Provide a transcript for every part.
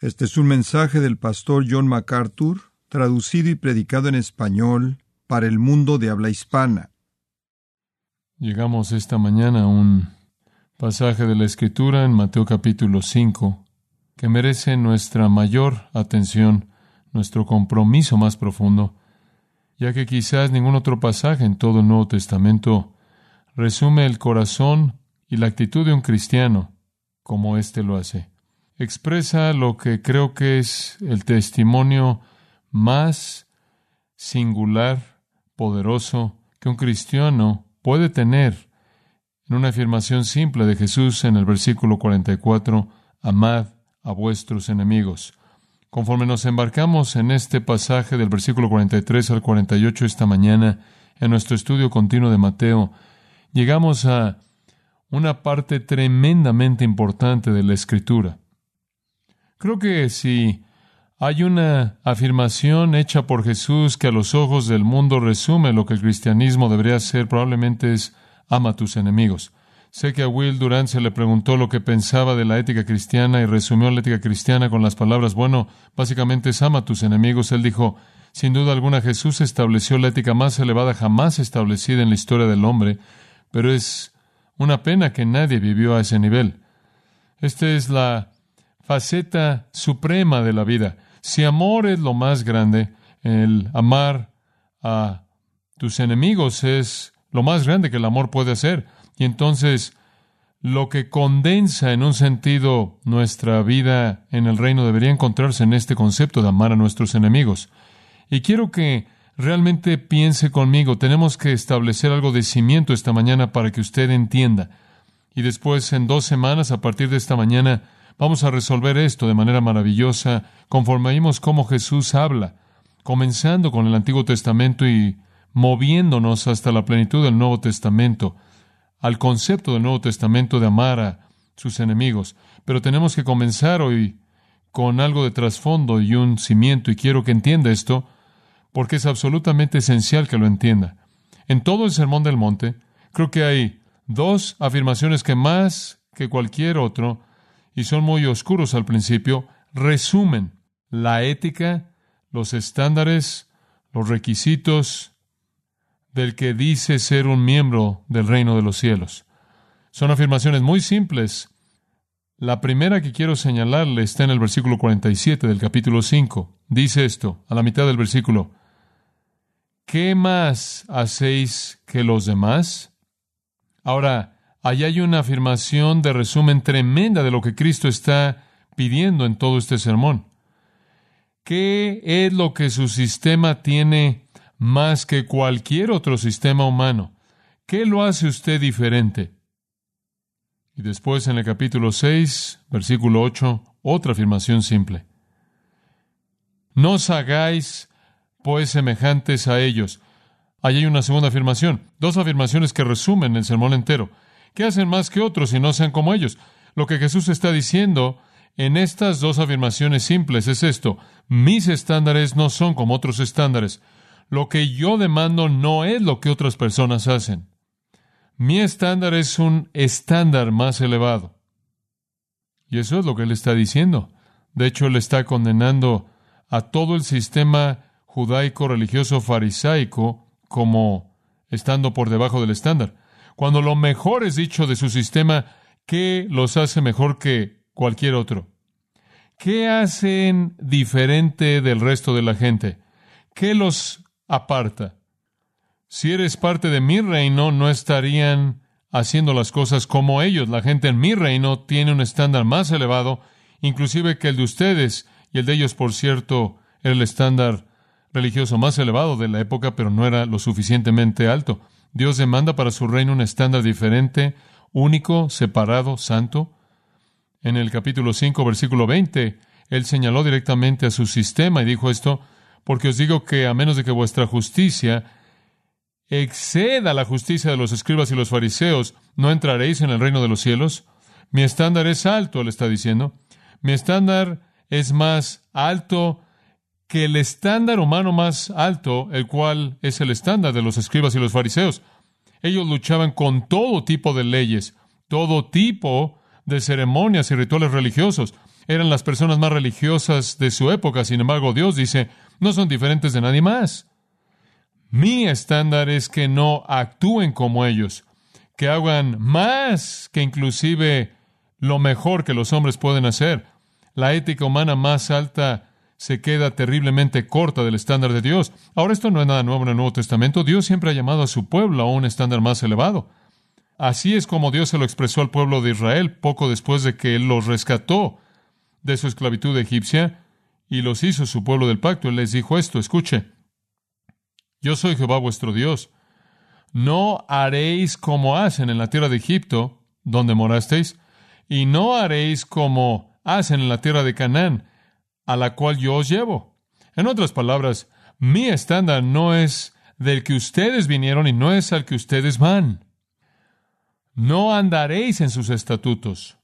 Este es un mensaje del pastor John MacArthur, traducido y predicado en español para el mundo de habla hispana. Llegamos esta mañana a un pasaje de la Escritura en Mateo capítulo 5 que merece nuestra mayor atención, nuestro compromiso más profundo, ya que quizás ningún otro pasaje en todo el Nuevo Testamento resume el corazón y la actitud de un cristiano como éste lo hace. Expresa lo que creo que es el testimonio más singular, poderoso, que un cristiano puede tener en una afirmación simple de Jesús en el versículo 44, amad a vuestros enemigos. Conforme nos embarcamos en este pasaje del versículo 43 al 48 esta mañana, en nuestro estudio continuo de Mateo, llegamos a una parte tremendamente importante de la Escritura. Creo que si hay una afirmación hecha por Jesús que a los ojos del mundo resume lo que el cristianismo debería ser, probablemente es ama a tus enemigos. Sé que a Will Durant se le preguntó lo que pensaba de la ética cristiana y resumió la ética cristiana con las palabras, básicamente es ama a tus enemigos. Él dijo, sin duda alguna Jesús estableció la ética más elevada jamás establecida en la historia del hombre, pero es una pena que nadie vivió a ese nivel. Esta es la faceta suprema de la vida. Si amor es lo más grande, el amar a tus enemigos es lo más grande que el amor puede hacer. Y entonces, lo que condensa en un sentido nuestra vida en el reino debería encontrarse en este concepto de amar a nuestros enemigos. Y quiero que realmente piense conmigo. Tenemos que establecer algo de cimiento esta mañana para que usted entienda. Y después, en 2 semanas, a partir de esta mañana, vamos a resolver esto de manera maravillosa, conforme vimos cómo Jesús habla, comenzando con el Antiguo Testamento y moviéndonos hasta la plenitud del Nuevo Testamento, al concepto del Nuevo Testamento de amar a sus enemigos. Pero tenemos que comenzar hoy con algo de trasfondo y un cimiento, y quiero que entienda esto, porque es absolutamente esencial que lo entienda. En todo el Sermón del Monte, creo que hay 2 afirmaciones que más que cualquier otro, y son muy oscuros al principio, resumen la ética, los estándares, los requisitos del que dice ser un miembro del reino de los cielos. Son afirmaciones muy simples. La primera que quiero señalarle está en el versículo 47 del capítulo 5. Dice esto, a la mitad del versículo: ¿qué más hacéis que los demás? Ahora, allá hay una afirmación de resumen tremenda de lo que Cristo está pidiendo en todo este sermón. ¿Qué es lo que su sistema tiene más que cualquier otro sistema humano? ¿Qué lo hace usted diferente? Y después en el capítulo 6, versículo 8, otra afirmación simple. No os hagáis, pues, semejantes a ellos. Allí hay una segunda afirmación. 2 afirmaciones que resumen el sermón entero. ¿Qué hacen más que otros y no sean como ellos? Lo que Jesús está diciendo en estas 2 afirmaciones simples es esto: mis estándares no son como otros estándares. Lo que yo demando no es lo que otras personas hacen. Mi estándar es un estándar más elevado. Y eso es lo que Él está diciendo. De hecho, Él está condenando a todo el sistema judaico, religioso, farisaico, como estando por debajo del estándar. Cuando lo mejor es dicho de su sistema, ¿qué los hace mejor que cualquier otro? ¿Qué hacen diferente del resto de la gente? ¿Qué los aparta? Si eres parte de mi reino, no estarían haciendo las cosas como ellos. La gente en mi reino tiene un estándar más elevado, inclusive que el de ustedes, y el de ellos, por cierto, era el estándar religioso más elevado de la época, pero no era lo suficientemente alto. Dios demanda para su reino un estándar diferente, único, separado, santo. En el capítulo 5, versículo 20, Él señaló directamente a su sistema y dijo esto: porque os digo que a menos de que vuestra justicia exceda la justicia de los escribas y los fariseos, ¿no entraréis en el reino de los cielos? Mi estándar es alto, Él está diciendo. Mi estándar es más alto que el estándar humano más alto, el cual es el estándar de los escribas y los fariseos. Ellos luchaban con todo tipo de leyes, todo tipo de ceremonias y rituales religiosos. Eran las personas más religiosas de su época. Sin embargo, Dios dice, no son diferentes de nadie más. Mi estándar es que no actúen como ellos, que hagan más que inclusive lo mejor que los hombres pueden hacer. La ética humana más alta se queda terriblemente corta del estándar de Dios. Ahora, esto no es nada nuevo en el Nuevo Testamento. Dios siempre ha llamado a su pueblo a un estándar más elevado. Así es como Dios se lo expresó al pueblo de Israel poco después de que Él los rescató de su esclavitud egipcia y los hizo su pueblo del pacto. Él les dijo esto, escuche, yo soy Jehová vuestro Dios. No haréis como hacen en la tierra de Egipto, donde morasteis, y no haréis como hacen en la tierra de Canaán, a la cual yo os llevo. En otras palabras, mi estándar no es del que ustedes vinieron y no es al que ustedes van. No andaréis en sus estatutos.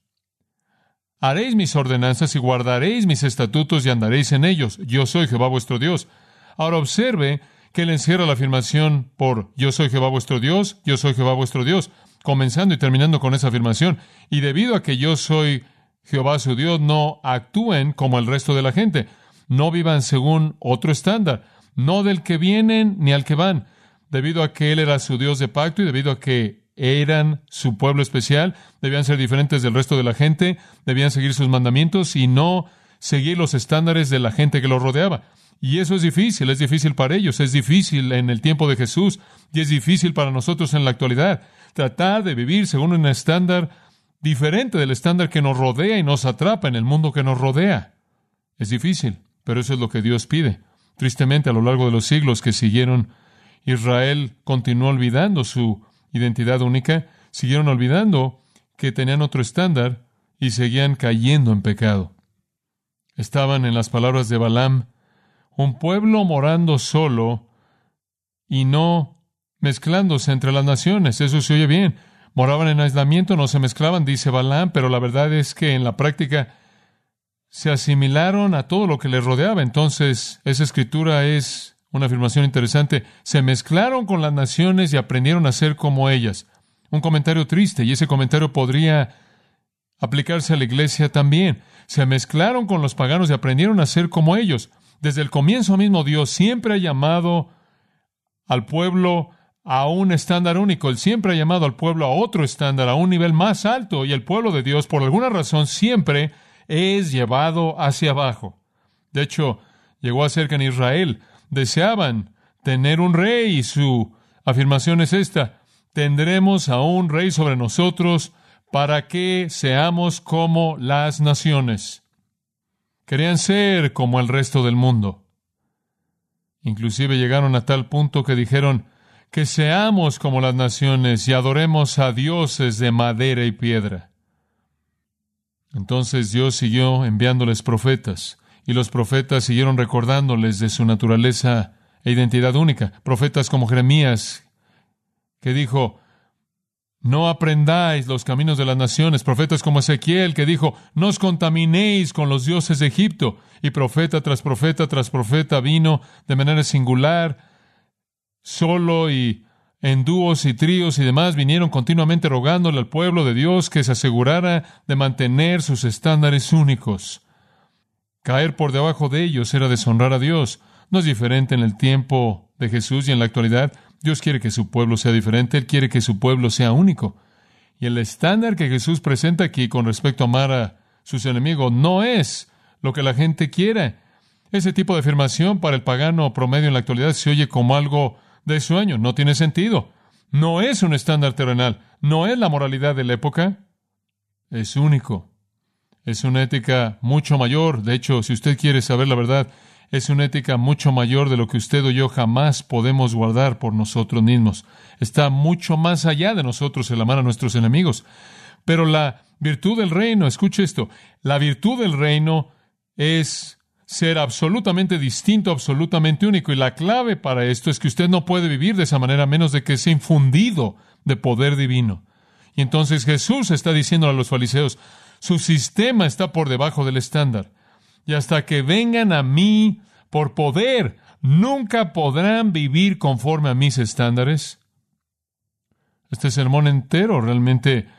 Haréis mis ordenanzas y guardaréis mis estatutos y andaréis en ellos. Yo soy Jehová vuestro Dios. Ahora observe que él encierra la afirmación por yo soy Jehová vuestro Dios, yo soy Jehová vuestro Dios, comenzando y terminando con esa afirmación. Y debido a que yo soy Jehová su Dios, no actúen como el resto de la gente. No vivan según otro estándar, no del que vienen ni al que van. Debido a que Él era su Dios de pacto y debido a que eran su pueblo especial, debían ser diferentes del resto de la gente, debían seguir sus mandamientos y no seguir los estándares de la gente que los rodeaba. Y eso es difícil para ellos, es difícil en el tiempo de Jesús y es difícil para nosotros en la actualidad. Tratar de vivir según un estándar diferente del estándar que nos rodea y nos atrapa en el mundo que nos rodea. Es difícil, pero eso es lo que Dios pide. Tristemente, a lo largo de los siglos que siguieron, Israel continuó olvidando su identidad única, siguieron olvidando que tenían otro estándar y seguían cayendo en pecado. Estaban, en las palabras de Balaam, un pueblo morando solo y no mezclándose entre las naciones. Eso se oye bien. Moraban en aislamiento, no se mezclaban, dice Balaam, pero la verdad es que en la práctica se asimilaron a todo lo que les rodeaba. Entonces, esa escritura es una afirmación interesante. Se mezclaron con las naciones y aprendieron a ser como ellas. Un comentario triste, y ese comentario podría aplicarse a la iglesia también. Se mezclaron con los paganos y aprendieron a ser como ellos. Desde el comienzo mismo, Dios siempre ha llamado al pueblo a un estándar único. Él siempre ha llamado al pueblo a otro estándar, a un nivel más alto, y el pueblo de Dios, por alguna razón, siempre es llevado hacia abajo. De hecho, llegó a ser que en Israel deseaban tener un rey, y su afirmación es esta: tendremos a un rey sobre nosotros para que seamos como las naciones. Querían ser como el resto del mundo. Inclusive llegaron a tal punto que dijeron que seamos como las naciones y adoremos a dioses de madera y piedra. Entonces Dios siguió enviándoles profetas, y los profetas siguieron recordándoles de su naturaleza e identidad única. Profetas como Jeremías, que dijo, no aprendáis los caminos de las naciones. Profetas como Ezequiel, que dijo, no os contaminéis con los dioses de Egipto. Y profeta tras profeta tras profeta vino de manera singular, solo y en dúos y tríos y demás, vinieron continuamente rogándole al pueblo de Dios que se asegurara de mantener sus estándares únicos. Caer por debajo de ellos era deshonrar a Dios. No es diferente en el tiempo de Jesús y en la actualidad. Dios quiere que su pueblo sea diferente. Él quiere que su pueblo sea único. Y el estándar que Jesús presenta aquí con respecto a amar a sus enemigos no es lo que la gente quiere. Ese tipo de afirmación para el pagano promedio en la actualidad se oye como algo de sueño. No tiene sentido. No es un estándar terrenal. No es la moralidad de la época. Es único. Es una ética mucho mayor. De hecho, si usted quiere saber la verdad, es una ética mucho mayor de lo que usted o yo jamás podemos guardar por nosotros mismos. Está mucho más allá de nosotros el amar a nuestros enemigos. Pero la virtud del reino, escuche esto, la virtud del reino es ser absolutamente distinto, absolutamente único. Y la clave para esto es que usted no puede vivir de esa manera a menos de que sea infundido de poder divino. Y entonces Jesús está diciendo a los fariseos, su sistema está por debajo del estándar. Y hasta que vengan a mí por poder, nunca podrán vivir conforme a mis estándares. Este sermón entero realmente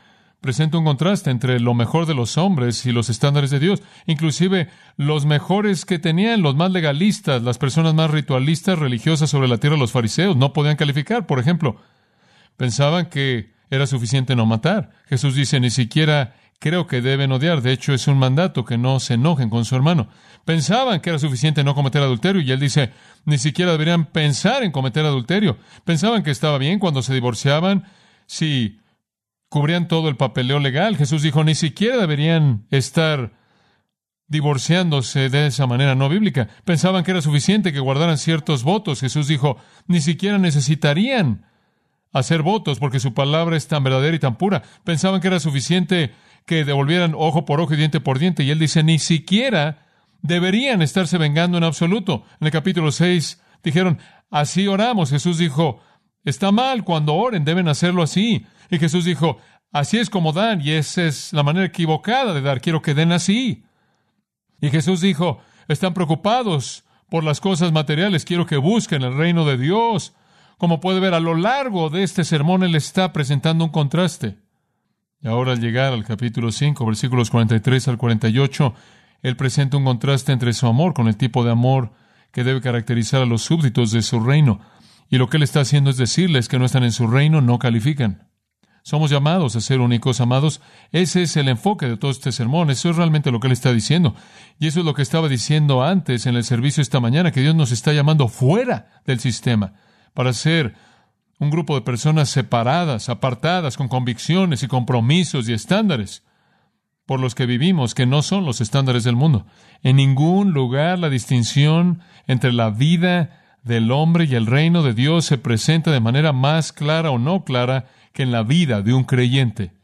presenta un contraste entre lo mejor de los hombres y los estándares de Dios. Inclusive los mejores que tenían, los más legalistas, las personas más ritualistas, religiosas sobre la tierra, los fariseos, no podían calificar. Por ejemplo, pensaban que era suficiente no matar. Jesús dice, ni siquiera creo que deben odiar. De hecho, es un mandato que no se enojen con su hermano. Pensaban que era suficiente no cometer adulterio, y él dice, ni siquiera deberían pensar en cometer adulterio. Pensaban que estaba bien cuando se divorciaban, si cubrían todo el papeleo legal. Jesús dijo, ni siquiera deberían estar divorciándose de esa manera no bíblica. Pensaban que era suficiente que guardaran ciertos votos. Jesús dijo, ni siquiera necesitarían hacer votos porque su palabra es tan verdadera y tan pura. Pensaban que era suficiente que devolvieran ojo por ojo y diente por diente. Y él dice, ni siquiera deberían estarse vengando en absoluto. En el capítulo 6 dijeron, así oramos. Jesús dijo, está mal cuando oren, deben hacerlo así. Y Jesús dijo, así es como dan, y esa es la manera equivocada de dar. Quiero que den así. Y Jesús dijo, están preocupados por las cosas materiales. Quiero que busquen el reino de Dios. Como puede ver, a lo largo de este sermón, Él está presentando un contraste. Y ahora, al llegar al capítulo 5, versículos 43 al 48, Él presenta un contraste entre su amor con el tipo de amor que debe caracterizar a los súbditos de su reino. Y lo que Él está haciendo es decirles que no están en su reino, no califican. Somos llamados a ser únicos, amados. Ese es el enfoque de todo este sermón. Eso es realmente lo que Él está diciendo. Y eso es lo que estaba diciendo antes en el servicio esta mañana, que Dios nos está llamando fuera del sistema para ser un grupo de personas separadas, apartadas, con convicciones y compromisos y estándares por los que vivimos, que no son los estándares del mundo. En ningún lugar la distinción entre la vida del hombre y el reino de Dios se presenta de manera más clara o no clara que en la vida de un creyente.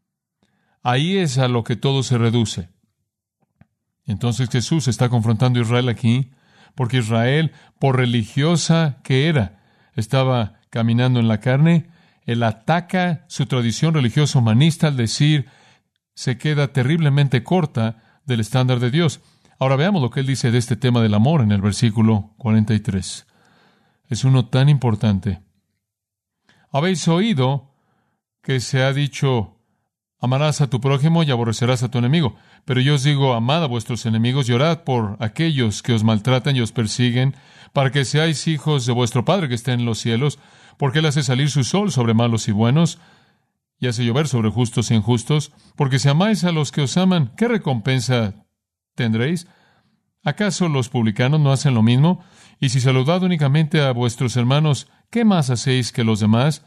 Ahí es a lo que todo se reduce. Entonces Jesús está confrontando a Israel aquí, porque Israel, por religiosa que era, estaba caminando en la carne. Él ataca su tradición religiosa humanista al decir, se queda terriblemente corta del estándar de Dios. Ahora veamos lo que él dice de este tema del amor en el versículo 43. Es uno tan importante. Habéis oído que se ha dicho, amarás a tu prójimo y aborrecerás a tu enemigo. Pero yo os digo, amad a vuestros enemigos y orad por aquellos que os maltratan y os persiguen, para que seáis hijos de vuestro Padre que está en los cielos, porque Él hace salir su sol sobre malos y buenos, y hace llover sobre justos e injustos. Porque si amáis a los que os aman, ¿qué recompensa tendréis? ¿Acaso los publicanos no hacen lo mismo? Y si saludad únicamente a vuestros hermanos, ¿qué más hacéis que los demás?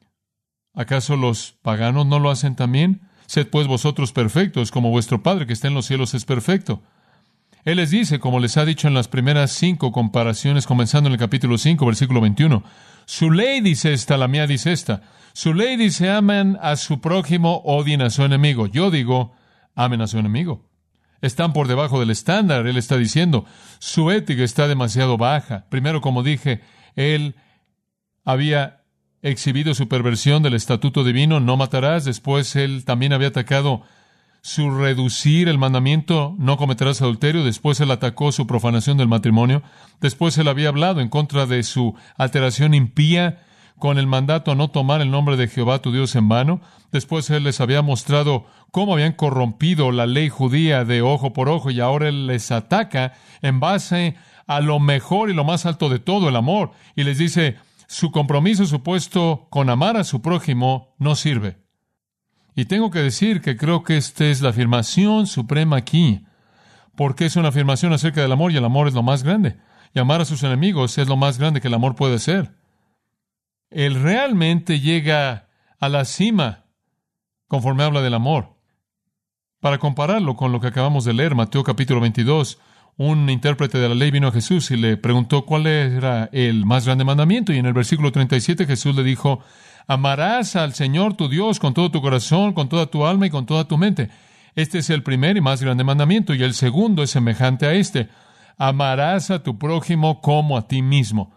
¿Acaso los paganos no lo hacen también? Sed pues vosotros perfectos, como vuestro Padre que está en los cielos es perfecto. Él les dice, como les ha dicho en las primeras 5 comparaciones, comenzando en el capítulo 5, versículo 21, su ley dice esta, la mía dice esta. Su ley dice, amen a su prójimo, odien a su enemigo. Yo digo, amen a su enemigo. Están por debajo del estándar. Él está diciendo, su ética está demasiado baja. Primero, como dije, él había exhibido su perversión del estatuto divino, no matarás. Después él también había atacado su reducir el mandamiento, no cometerás adulterio. Después él atacó su profanación del matrimonio. Después él había hablado en contra de su alteración impía con el mandato a no tomar el nombre de Jehová tu Dios en vano. Después él les había mostrado cómo habían corrompido la ley judía de ojo por ojo, y ahora él les ataca en base a lo mejor y lo más alto de todo, el amor. Y les dice, su compromiso supuesto con amar a su prójimo no sirve. Y tengo que decir que creo que esta es la afirmación suprema aquí, porque es una afirmación acerca del amor, y el amor es lo más grande. Y amar a sus enemigos es lo más grande que el amor puede ser. Él realmente llega a la cima conforme habla del amor. Para compararlo con lo que acabamos de leer, Mateo capítulo 22, un intérprete de la ley vino a Jesús y le preguntó cuál era el más grande mandamiento. Y en el versículo 37 Jesús le dijo, amarás al Señor tu Dios con todo tu corazón, con toda tu alma y con toda tu mente. Este es el primer y más grande mandamiento, y el segundo es semejante a este. Amarás a tu prójimo como a ti mismo.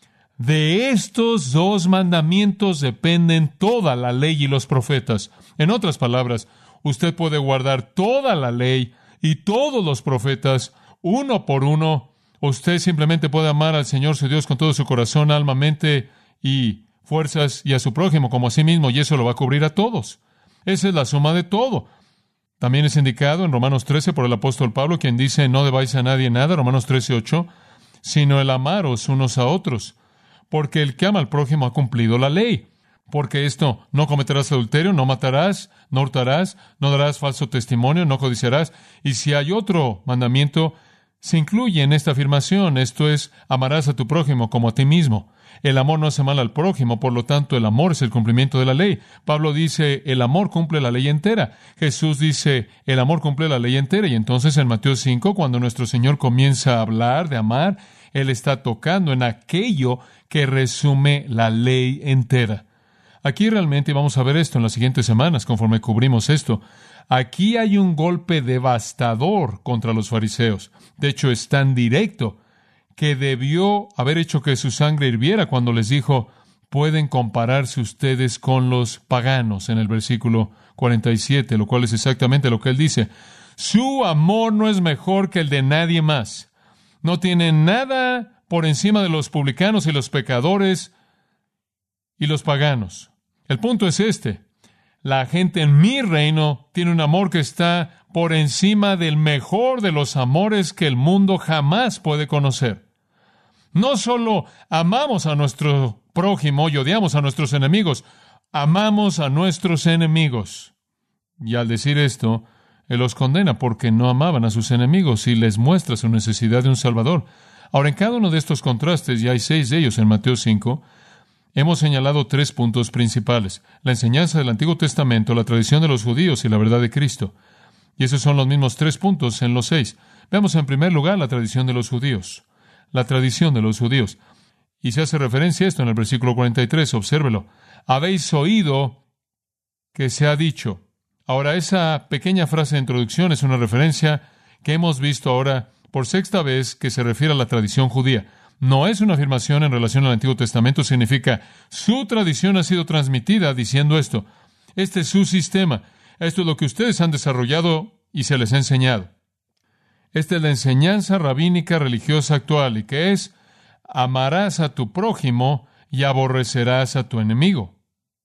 De estos 2 mandamientos dependen toda la ley y los profetas. En otras palabras, usted puede guardar toda la ley y todos los profetas uno por uno. Usted simplemente puede amar al Señor su Dios con todo su corazón, alma, mente y fuerzas, y a su prójimo como a sí mismo, y eso lo va a cubrir a todos. Esa es la suma de todo. También es indicado en Romanos 13 por el apóstol Pablo, quien dice, no debáis a nadie nada, Romanos 13:8, sino el amaros unos a otros, porque el que ama al prójimo ha cumplido la ley. Porque esto, no cometerás adulterio, no matarás, no hurtarás, no darás falso testimonio, no codiciarás. Y si hay otro mandamiento, se incluye en esta afirmación, esto es, amarás a tu prójimo como a ti mismo. El amor no hace mal al prójimo, por lo tanto, el amor es el cumplimiento de la ley. Pablo dice, el amor cumple la ley entera. Jesús dice, el amor cumple la ley entera. Y entonces en Mateo 5, cuando nuestro Señor comienza a hablar de amar, Él está tocando en aquello que resume la ley entera. Aquí realmente vamos a ver esto en las siguientes semanas, conforme cubrimos esto. Aquí hay un golpe devastador contra los fariseos. De hecho, es tan directo que debió haber hecho que su sangre hirviera cuando les dijo, pueden compararse ustedes con los paganos, en el versículo 47, lo cual es exactamente lo que él dice. Su amor no es mejor que el de nadie más. No tiene nada por encima de los publicanos y los pecadores y los paganos. El punto es este. La gente en mi reino tiene un amor que está por encima del mejor de los amores que el mundo jamás puede conocer. No solo amamos a nuestro prójimo y odiamos a nuestros enemigos, amamos a nuestros enemigos. Y al decir esto, Él los condena porque no amaban a sus enemigos y les muestra su necesidad de un Salvador. Ahora, en cada uno de estos contrastes, y hay 6 de ellos en Mateo 5, hemos señalado 3 puntos principales: la enseñanza del Antiguo Testamento, la tradición de los judíos y la verdad de Cristo. Y esos son los mismos 3 puntos en los 6. Veamos en primer lugar la tradición de los judíos. La tradición de los judíos. Y se hace referencia a esto en el versículo 43, obsérvelo. Habéis oído que se ha dicho. Ahora, esa pequeña frase de introducción es una referencia que hemos visto ahora por 6ª vez que se refiere a la tradición judía. No es una afirmación en relación al Antiguo Testamento, significa su tradición ha sido transmitida diciendo esto. Este es su sistema. Esto es lo que ustedes han desarrollado y se les ha enseñado. Esta es la enseñanza rabínica religiosa actual, y que es, amarás a tu prójimo y aborrecerás a tu enemigo.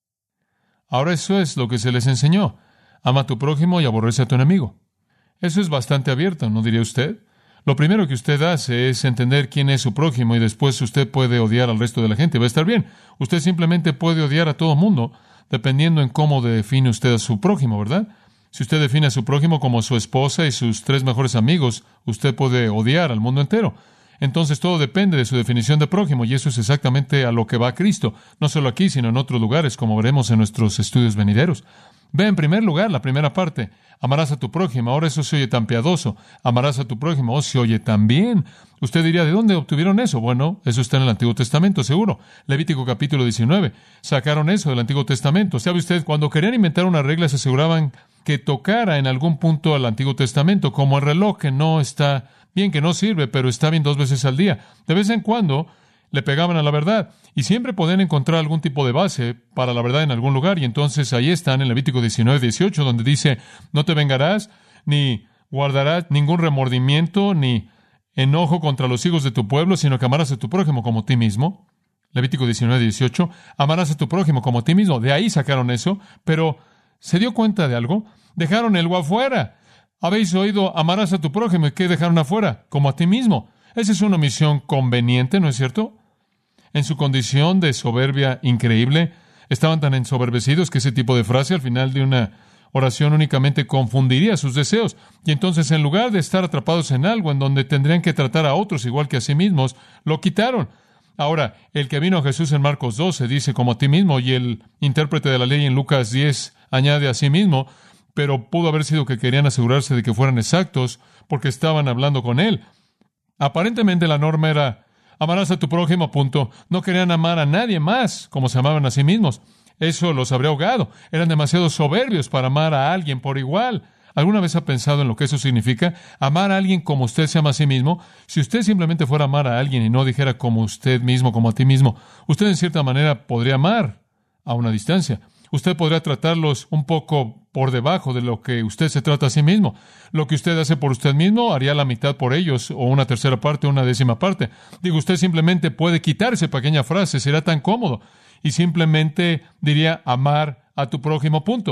Ahora eso es lo que se les enseñó. Ama a tu prójimo y aborrece a tu enemigo. Eso es bastante abierto, ¿no diría usted? Lo primero que usted hace es entender quién es su prójimo y después usted puede odiar al resto de la gente. Va a estar bien. Usted simplemente puede odiar a todo mundo dependiendo en cómo define usted a su prójimo, ¿verdad? Si usted define a su prójimo como su esposa y sus 3 mejores amigos, usted puede odiar al mundo entero. Entonces todo depende de su definición de prójimo, y eso es exactamente a lo que va Cristo, no solo aquí, sino en otros lugares, como veremos en nuestros estudios venideros. Ve en primer lugar la primera parte, amarás a tu prójimo. Ahora eso se oye tan piadoso. Amarás a tu prójimo, se oye tan bien. Usted diría, ¿de dónde obtuvieron eso? Bueno, eso está en el Antiguo Testamento, seguro. Levítico capítulo 19. Sacaron eso del Antiguo Testamento. ¿Sabe usted? Cuando querían inventar una regla, se aseguraban que tocara en algún punto al Antiguo Testamento, como el reloj que no está bien, que no sirve, pero está bien 2 veces al día. De vez en cuando le pegaban a la verdad, y siempre podían encontrar algún tipo de base para la verdad en algún lugar, y entonces ahí están en Levítico 19:18, donde dice, no te vengarás, ni guardarás ningún remordimiento, ni enojo contra los hijos de tu pueblo, sino que amarás a tu prójimo como a ti mismo. Levítico 19:18, amarás a tu prójimo como a ti mismo. De ahí sacaron eso, pero ¿se dio cuenta de algo? Dejaron algo afuera. Habéis oído, amarás a tu prójimo, ¿y qué dejaron afuera? Como a ti mismo. Esa es una omisión conveniente, ¿no es cierto? En su condición de soberbia increíble, estaban tan ensoberbecidos que ese tipo de frase al final de una oración únicamente confundiría sus deseos. Y entonces, en lugar de estar atrapados en algo en donde tendrían que tratar a otros igual que a sí mismos, lo quitaron. Ahora, el que vino a Jesús en Marcos 12 dice como a ti mismo, y el intérprete de la ley en Lucas 10 añade a sí mismo, pero pudo haber sido que querían asegurarse de que fueran exactos porque estaban hablando con él. Aparentemente la norma era, amarás a tu prójimo, punto. No querían amar a nadie más como se amaban a sí mismos. Eso los habría ahogado. Eran demasiado soberbios para amar a alguien por igual. ¿Alguna vez ha pensado en lo que eso significa? Amar a alguien como usted se ama a sí mismo. Si usted simplemente fuera a amar a alguien y no dijera como usted mismo, como a ti mismo, usted en cierta manera podría amar a una distancia. Usted podría tratarlos un poco por debajo de lo que usted se trata a sí mismo. Lo que usted hace por usted mismo, haría la mitad por ellos, o una tercera parte, o una décima parte. Digo, usted simplemente puede quitar esa pequeña frase, será tan cómodo, y simplemente diría amar a tu prójimo, punto.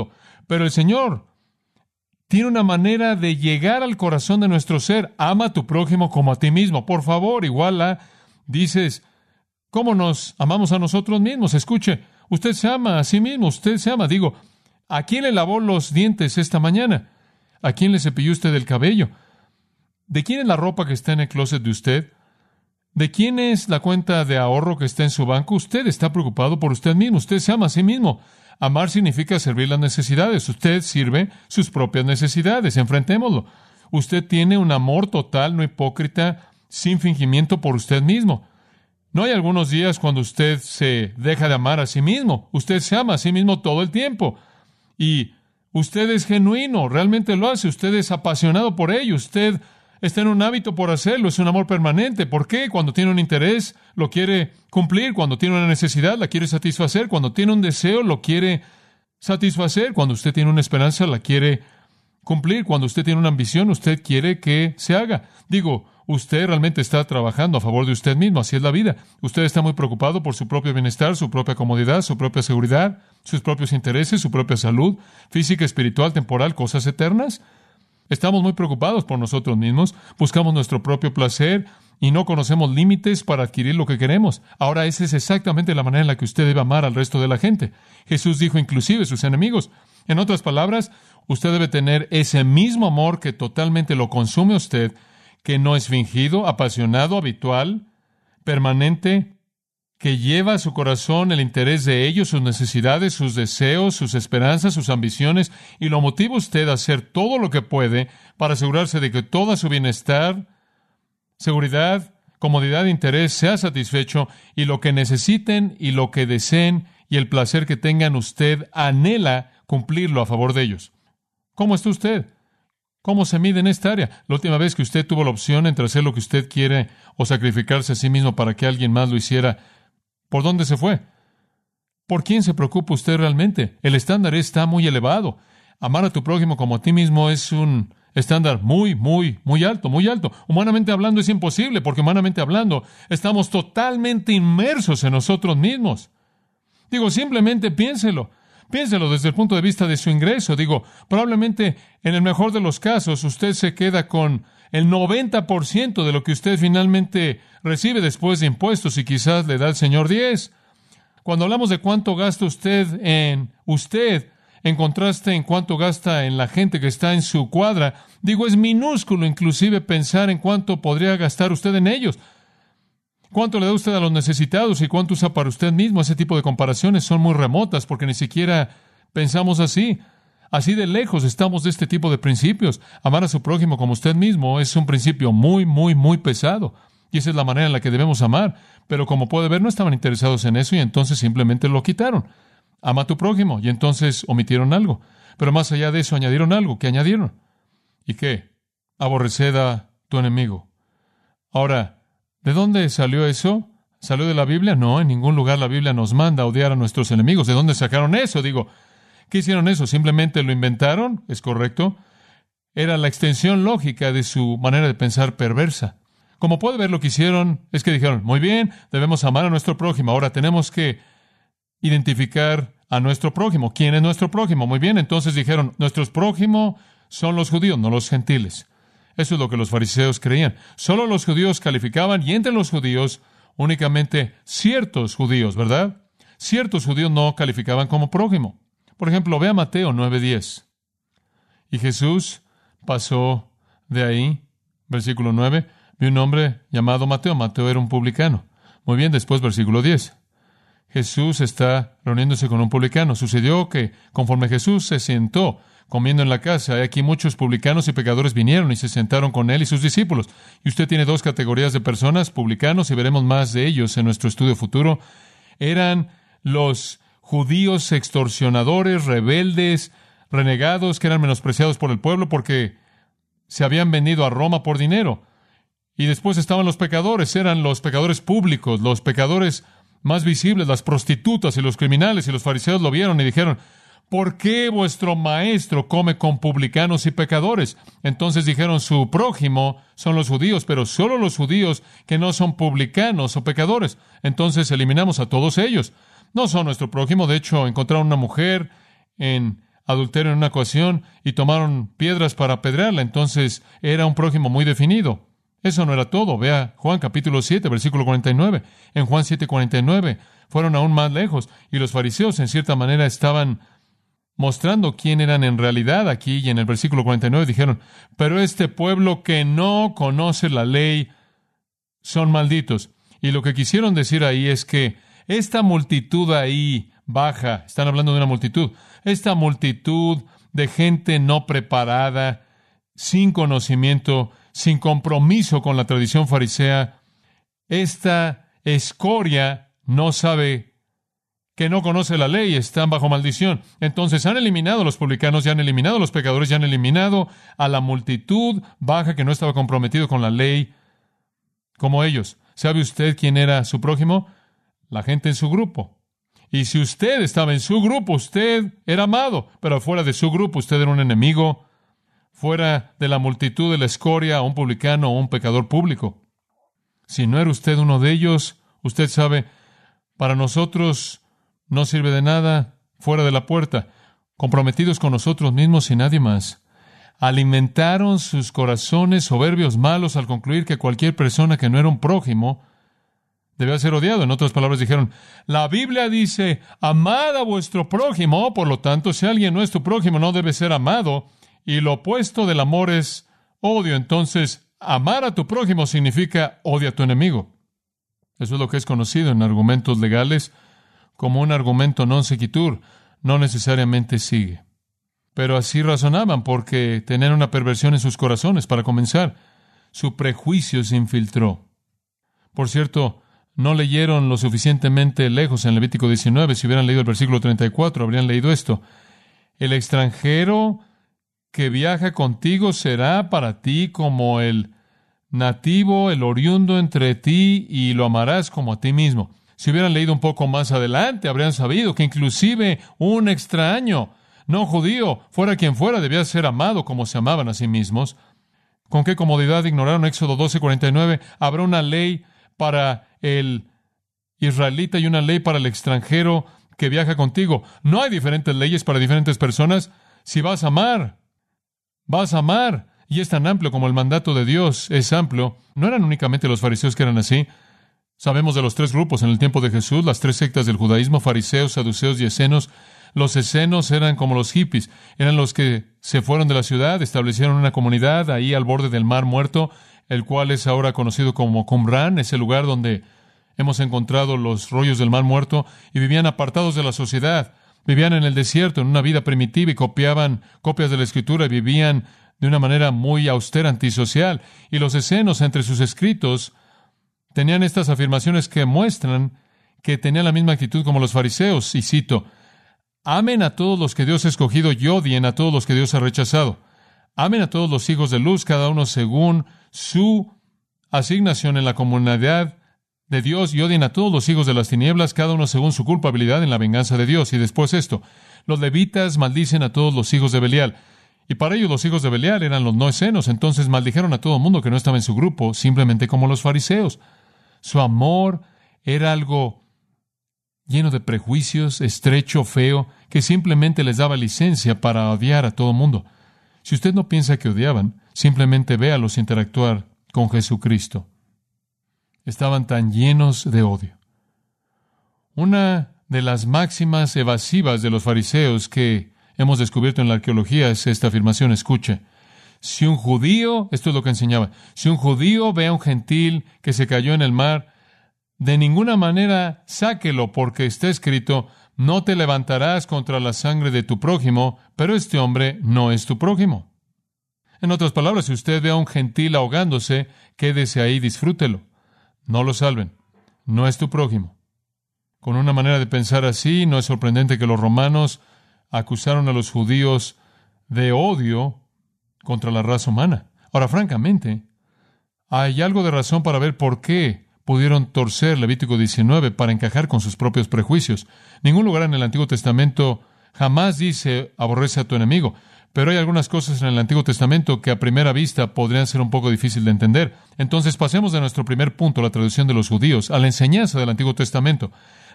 Pero el Señor tiene una manera de llegar al corazón de nuestro ser. Ama a tu prójimo como a ti mismo. Por favor, dices, ¿cómo nos amamos a nosotros mismos? Escuche, usted se ama a sí mismo, usted se ama. Digo, ¿a quién le lavó los dientes esta mañana? ¿A quién le cepilló usted el cabello? ¿De quién es la ropa que está en el closet de usted? ¿De quién es la cuenta de ahorro que está en su banco? Usted está preocupado por usted mismo. Usted se ama a sí mismo. Amar significa servir las necesidades. Usted sirve sus propias necesidades. Enfrentémoslo. Usted tiene un amor total, no hipócrita, sin fingimiento por usted mismo. No hay algunos días cuando usted se deja de amar a sí mismo. Usted se ama a sí mismo todo el tiempo. Y usted es genuino, realmente lo hace. Usted es apasionado por ello. Usted está en un hábito por hacerlo, es un amor permanente. ¿Por qué? Cuando tiene un interés, lo quiere cumplir. Cuando tiene una necesidad, la quiere satisfacer. Cuando tiene un deseo, lo quiere satisfacer. Cuando usted tiene una esperanza, la quiere cumplir. Cuando usted tiene una ambición, usted quiere que se haga. Digo, usted realmente está trabajando a favor de usted mismo. Así es la vida. Usted está muy preocupado por su propio bienestar, su propia comodidad, su propia seguridad, sus propios intereses, su propia salud, física, espiritual, temporal, cosas eternas. Estamos muy preocupados por nosotros mismos, buscamos nuestro propio placer y no conocemos límites para adquirir lo que queremos. Ahora, esa es exactamente la manera en la que usted debe amar al resto de la gente. Jesús dijo inclusive a sus enemigos. En otras palabras, usted debe tener ese mismo amor que totalmente lo consume a usted, que no es fingido, apasionado, habitual, permanente, que lleva a su corazón el interés de ellos, sus necesidades, sus deseos, sus esperanzas, sus ambiciones, y lo motiva usted a hacer todo lo que puede para asegurarse de que todo su bienestar, seguridad, comodidad e interés sea satisfecho, y lo que necesiten y lo que deseen y el placer que tengan, usted anhela cumplirlo a favor de ellos. ¿Cómo está usted? ¿Cómo se mide en esta área? La última vez que usted tuvo la opción entre hacer lo que usted quiere o sacrificarse a sí mismo para que alguien más lo hiciera, ¿por dónde se fue? ¿Por quién se preocupa usted realmente? El estándar está muy elevado. Amar a tu prójimo como a ti mismo es un estándar muy, muy, muy alto, muy alto. Humanamente hablando es imposible, porque humanamente hablando estamos totalmente inmersos en nosotros mismos. Digo, simplemente piénselo. Piénselo desde el punto de vista de su ingreso. Digo, probablemente en el mejor de los casos usted se queda con el 90% de lo que usted finalmente recibe después de impuestos y quizás le da el Señor 10. Cuando hablamos de cuánto gasta usted, en contraste en cuánto gasta en la gente que está en su cuadra, digo, es minúsculo inclusive pensar en cuánto podría gastar usted en ellos. ¿Cuánto le da usted a los necesitados y cuánto usa para usted mismo? Ese tipo de comparaciones son muy remotas porque ni siquiera pensamos así. Así de lejos estamos de este tipo de principios. Amar a su prójimo como usted mismo es un principio muy, muy, muy pesado. Y esa es la manera en la que debemos amar. Pero como puede ver, no estaban interesados en eso y entonces simplemente lo quitaron. Ama a tu prójimo. Y entonces omitieron algo. Pero más allá de eso añadieron algo. ¿Qué añadieron? ¿Y qué? Aborreced a tu enemigo. Ahora, ¿de dónde salió eso? ¿Salió de la Biblia? No, en ningún lugar la Biblia nos manda a odiar a nuestros enemigos. ¿De dónde sacaron eso? Digo, ¿qué hicieron eso? ¿Simplemente lo inventaron? ¿Es correcto? Era la extensión lógica de su manera de pensar perversa. Como puede ver, lo que hicieron es que dijeron, muy bien, debemos amar a nuestro prójimo. Ahora tenemos que identificar a nuestro prójimo. ¿Quién es nuestro prójimo? Muy bien, entonces dijeron, nuestros prójimos son los judíos, no los gentiles. Eso es lo que los fariseos creían. Solo los judíos calificaban, y entre los judíos, únicamente ciertos judíos, ¿verdad? Ciertos judíos no calificaban como prójimo. Por ejemplo, vea Mateo 9:10. Y Jesús pasó de ahí, versículo 9, vi un hombre llamado Mateo. Mateo era un publicano. Muy bien, después versículo 10. Jesús está reuniéndose con un publicano. Sucedió que, conforme Jesús se sentó comiendo en la casa, aquí muchos publicanos y pecadores vinieron y se sentaron con él y sus discípulos. Y usted tiene dos categorías de personas, publicanos, y veremos más de ellos en nuestro estudio futuro. Eran los judíos extorsionadores, rebeldes, renegados, que eran menospreciados por el pueblo porque se habían vendido a Roma por dinero. Y después estaban los pecadores, eran los pecadores públicos, los pecadores más visibles, las prostitutas y los criminales, y los fariseos lo vieron y dijeron, ¿por qué vuestro maestro come con publicanos y pecadores? Entonces dijeron, su prójimo son los judíos, pero solo los judíos que no son publicanos o pecadores. Entonces eliminamos a todos ellos. No son nuestro prójimo. De hecho, encontraron una mujer en adulterio en una ocasión y tomaron piedras para apedrearla. Entonces era un prójimo muy definido. Eso no era todo. Vea Juan capítulo 7, versículo 49. En Juan 7:49 fueron aún más lejos y los fariseos en cierta manera estaban mostrando quién eran en realidad aquí, y en el versículo 49 dijeron: pero este pueblo que no conoce la ley son malditos. Y lo que quisieron decir ahí es que esta multitud ahí baja, están hablando de una multitud, esta multitud de gente no preparada, sin conocimiento, sin compromiso con la tradición farisea, esta escoria no sabe, que no conoce la ley, están bajo maldición. Entonces han eliminado a los publicanos, ya han eliminado a los pecadores, ya han eliminado a la multitud baja que no estaba comprometido con la ley como ellos. ¿Sabe usted quién era su prójimo? La gente en su grupo. Y si usted estaba en su grupo, usted era amado, pero fuera de su grupo usted era un enemigo, fuera de la multitud de la escoria, un publicano o un pecador público. Si no era usted uno de ellos, usted sabe, para nosotros no sirve de nada, fuera de la puerta, comprometidos con nosotros mismos y nadie más. Alimentaron sus corazones soberbios malos al concluir que cualquier persona que no era un prójimo debía ser odiado. En otras palabras dijeron: la Biblia dice, amad a vuestro prójimo, por lo tanto, si alguien no es tu prójimo, no debe ser amado, y lo opuesto del amor es odio. Entonces, amar a tu prójimo significa odia a tu enemigo. Eso es lo que es conocido en argumentos legales como un argumento non sequitur, no necesariamente sigue. Pero así razonaban porque tenían una perversión en sus corazones. Para comenzar, su prejuicio se infiltró. Por cierto, no leyeron lo suficientemente lejos en Levítico 19. Si hubieran leído el versículo 34, habrían leído esto: el extranjero que viaja contigo será para ti como el nativo, el oriundo entre ti, y lo amarás como a ti mismo. Si hubieran leído un poco más adelante, habrían sabido que inclusive un extraño, no judío, fuera quien fuera, debía ser amado como se amaban a sí mismos. ¿Con qué comodidad ignoraron Éxodo 12:49? Habrá una ley para el israelita y una ley para el extranjero que viaja contigo. No hay diferentes leyes para diferentes personas. Si vas a amar, vas a amar. Y es tan amplio como el mandato de Dios es amplio. No eran únicamente los fariseos que eran así. Sabemos de los tres grupos en el tiempo de Jesús, las tres sectas del judaísmo: fariseos, saduceos y escenos. Los escenos eran como los hippies, eran los que se fueron de la ciudad, establecieron una comunidad ahí al borde del Mar Muerto, el cual es ahora conocido como Qumran, ese lugar donde hemos encontrado los rollos del Mar Muerto, y vivían apartados de la sociedad, vivían en el desierto, en una vida primitiva, y copiaban copias de la Escritura, y vivían de una manera muy austera, antisocial. Y los escenos, entre sus escritos, tenían estas afirmaciones que muestran que tenían la misma actitud como los fariseos, y cito: amen a todos los que Dios ha escogido y odien a todos los que Dios ha rechazado. Amen a todos los hijos de luz, cada uno según su asignación en la comunidad de Dios, y odien a todos los hijos de las tinieblas, cada uno según su culpabilidad en la venganza de Dios. Y después esto: los levitas maldicen a todos los hijos de Belial. Y para ellos los hijos de Belial eran los no escenos. Entonces maldijeron a todo el mundo que no estaba en su grupo, simplemente como los fariseos. Su amor era algo lleno de prejuicios, estrecho, feo, que simplemente les daba licencia para odiar a todo el mundo. Si usted no piensa que odiaban, simplemente véalos interactuar con Jesucristo. Estaban tan llenos de odio. Una de las máximas evasivas de los fariseos que hemos descubierto en la arqueología es esta afirmación. Escuche: si un judío, esto es lo que enseñaba, si un judío ve a un gentil que se cayó en el mar, de ninguna manera sáquelo, porque está escrito: no te levantarás contra la sangre de tu prójimo, pero este hombre no es tu prójimo. En otras palabras, si usted ve a un gentil ahogándose, quédese ahí, disfrútelo. No lo salven. No es tu prójimo. Con una manera de pensar así, no es sorprendente que los romanos acusaron a los judíos de odio contra la raza humana. Ahora, francamente, hay algo de razón para ver por qué pudieron torcer Levítico 19 para encajar con sus propios prejuicios. Ningún lugar en el Antiguo Testamento jamás dice: aborrece a tu enemigo. Pero hay algunas cosas en el Antiguo Testamento que a primera vista podrían ser un poco difícil de entender. Entonces pasemos de nuestro primer punto, la traducción de los judíos, a la enseñanza del Antiguo Testamento.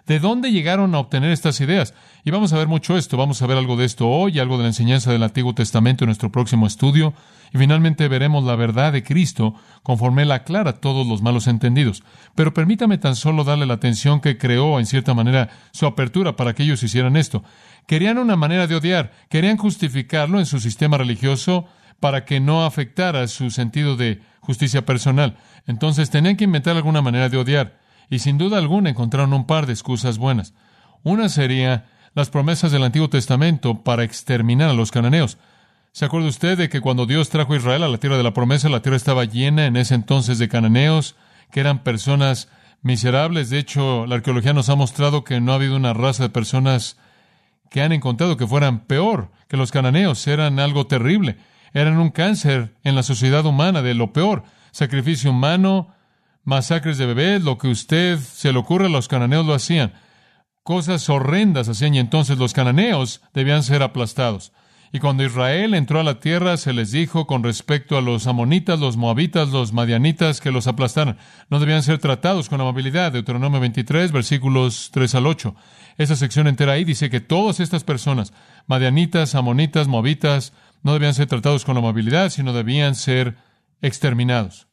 ¿De dónde llegaron a obtener estas ideas? Y vamos a ver mucho esto. Vamos a ver algo de esto hoy, algo de la enseñanza del Antiguo Testamento en nuestro próximo estudio. Y finalmente veremos la verdad de Cristo conforme Él aclara todos los malos entendidos. Pero permítame tan solo darle la atención que creó, en cierta manera, su apertura para que ellos hicieran esto. Querían una manera de odiar. Querían justificarlo en su sistema religioso para que no afectara su sentido de justicia personal. Entonces tenían que inventar alguna manera de odiar. Y sin duda alguna encontraron un par de excusas buenas. Una sería las promesas del Antiguo Testamento para exterminar a los cananeos. ¿Se acuerda usted de que cuando Dios trajo a Israel a la tierra de la promesa, la tierra estaba llena en ese entonces de cananeos, que eran personas miserables? De hecho, la arqueología nos ha mostrado que no ha habido una raza de personas que han encontrado que fueran peor que los cananeos. Eran algo terrible. Eran un cáncer en la sociedad humana de lo peor. Sacrificio humano, masacres de bebés, lo que usted se le ocurra, los cananeos lo hacían. Cosas horrendas hacían, y entonces los cananeos debían ser aplastados. Y cuando Israel entró a la tierra, se les dijo con respecto a los amonitas, los moabitas, los madianitas, que los aplastaran. No debían ser tratados con amabilidad. Deuteronomio 23, versículos 3 al 8. Esa sección entera ahí dice que todas estas personas, madianitas, amonitas, moabitas, no debían ser tratados con amabilidad, sino debían ser exterminados.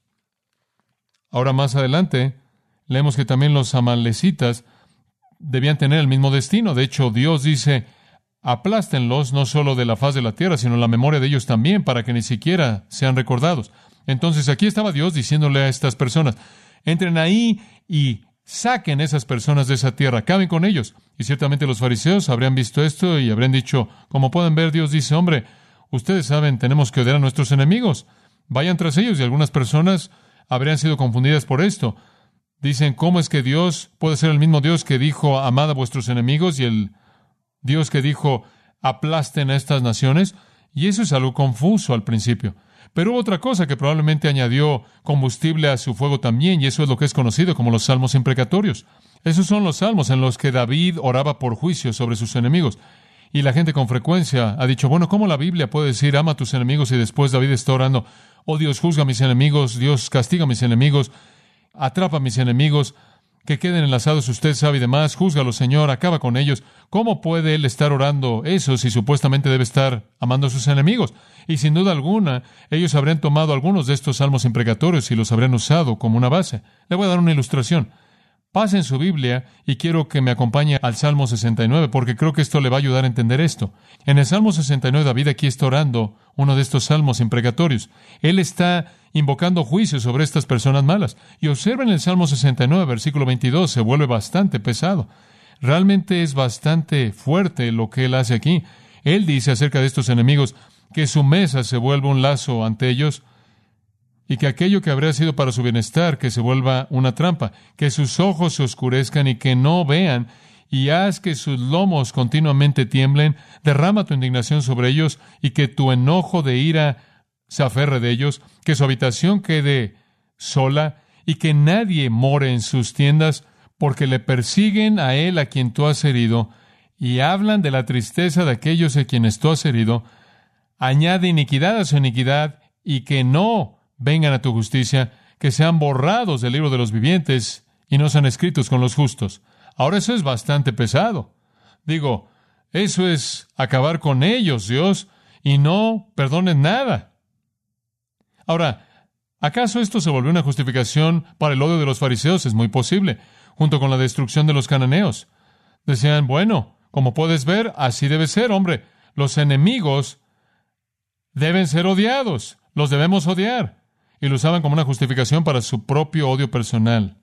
Ahora más adelante, leemos que también los amalecitas debían tener el mismo destino. De hecho, Dios dice, aplástenlos no solo de la faz de la tierra, sino la memoria de ellos también, para que ni siquiera sean recordados. Entonces, aquí estaba Dios diciéndole a estas personas, entren ahí y saquen esas personas de esa tierra, acaben con ellos. Y ciertamente los fariseos habrían visto esto y habrían dicho, como pueden ver, Dios dice, hombre, ustedes saben, tenemos que odiar a nuestros enemigos. Vayan tras ellos. Y algunas personas habrían sido confundidas por esto. Dicen, ¿cómo es que Dios puede ser el mismo Dios que dijo, amad a vuestros enemigos, y el Dios que dijo, aplasten a estas naciones? Y eso es algo confuso al principio. Pero hubo otra cosa que probablemente añadió combustible a su fuego también, y eso es lo que es conocido como los salmos imprecatorios. Esos son los salmos en los que David oraba por juicio sobre sus enemigos. Y la gente con frecuencia ha dicho, bueno, ¿cómo la Biblia puede decir, ama a tus enemigos? Y después David está orando, oh Dios, juzga a mis enemigos, Dios castiga a mis enemigos, atrapa a mis enemigos, que queden enlazados, usted sabe y demás, júzgalos, Señor, acaba con ellos. ¿Cómo puede él estar orando eso si supuestamente debe estar amando a sus enemigos? Y sin duda alguna, ellos habrían tomado algunos de estos salmos imprecatorios y los habrían usado como una base. Le voy a dar una ilustración. Pase en su Biblia y quiero que me acompañe al Salmo 69, porque creo que esto le va a ayudar a entender esto. En el Salmo 69, David aquí está orando uno de estos salmos imprecatorios. Él está invocando juicio sobre estas personas malas. Y observen el Salmo 69, versículo 22, se vuelve bastante pesado. Realmente es bastante fuerte lo que él hace aquí. Él dice acerca de estos enemigos que su mesa se vuelve un lazo ante ellos, y que aquello que habría sido para su bienestar, que se vuelva una trampa, que sus ojos se oscurezcan y que no vean, y haz que sus lomos continuamente tiemblen, derrama tu indignación sobre ellos, y que tu enojo de ira se aferre de ellos, que su habitación quede sola, y que nadie more en sus tiendas, porque le persiguen a él a quien tú has herido, y hablan de la tristeza de aquellos a quienes tú has herido. Añade iniquidad a su iniquidad, y que no vengan a tu justicia, que sean borrados del libro de los vivientes y no sean escritos con los justos. Ahora eso es bastante pesado. Digo, eso es acabar con ellos, Dios, y no perdones nada. Ahora, ¿acaso esto se volvió una justificación para el odio de los fariseos? Es muy posible, junto con la destrucción de los cananeos. Decían, bueno, como puedes ver, así debe ser, hombre. Los enemigos deben ser odiados, los debemos odiar. Y lo usaban como una justificación para su propio odio personal.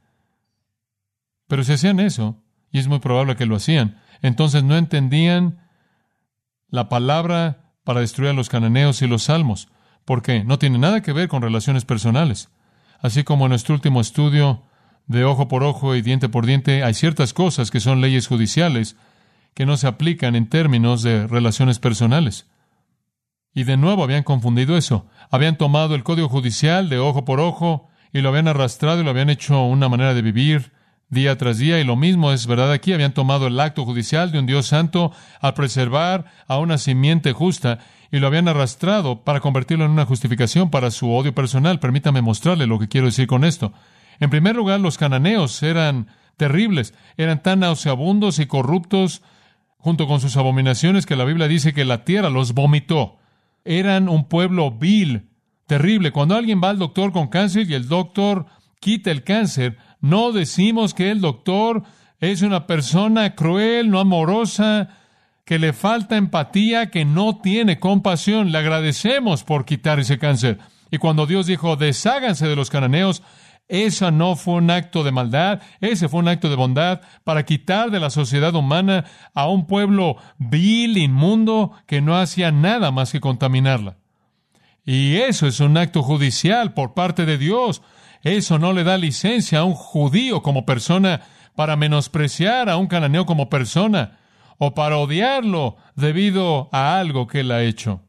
Pero si hacían eso, y es muy probable que lo hacían, entonces no entendían la palabra para destruir a los cananeos y los salmos, porque no tiene nada que ver con relaciones personales. Así como en nuestro último estudio de ojo por ojo y diente por diente, hay ciertas cosas que son leyes judiciales que no se aplican en términos de relaciones personales. Y de nuevo habían confundido eso. Habían tomado el código judicial de ojo por ojo y lo habían arrastrado y lo habían hecho una manera de vivir día tras día. Y lo mismo es verdad aquí. Habían tomado el acto judicial de un Dios santo al preservar a una simiente justa y lo habían arrastrado para convertirlo en una justificación para su odio personal. Permítame mostrarle lo que quiero decir con esto. En primer lugar, los cananeos eran terribles. Eran tan nauseabundos y corruptos junto con sus abominaciones que la Biblia dice que la tierra los vomitó. Eran un pueblo vil, terrible. Cuando alguien va al doctor con cáncer y el doctor quita el cáncer, no decimos que el doctor es una persona cruel, no amorosa, que le falta empatía, que no tiene compasión. Le agradecemos por quitar ese cáncer. Y cuando Dios dijo, desháganse de los cananeos, ese no fue un acto de maldad, ese fue un acto de bondad para quitar de la sociedad humana a un pueblo vil, inmundo, que no hacía nada más que contaminarla. Y eso es un acto judicial por parte de Dios. Eso no le da licencia a un judío como persona para menospreciar a un cananeo como persona o para odiarlo debido a algo que él ha hecho.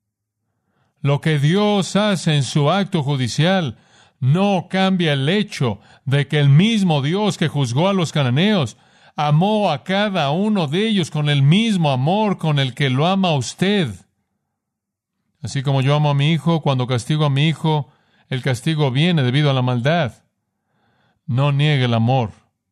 Lo que Dios hace en su acto judicial no cambia el hecho de que el mismo Dios que juzgó a los cananeos amó a cada uno de ellos con el mismo amor con el que lo ama a usted. Así como yo amo a mi hijo, cuando castigo a mi hijo, el castigo viene debido a la maldad. No niegue el amor.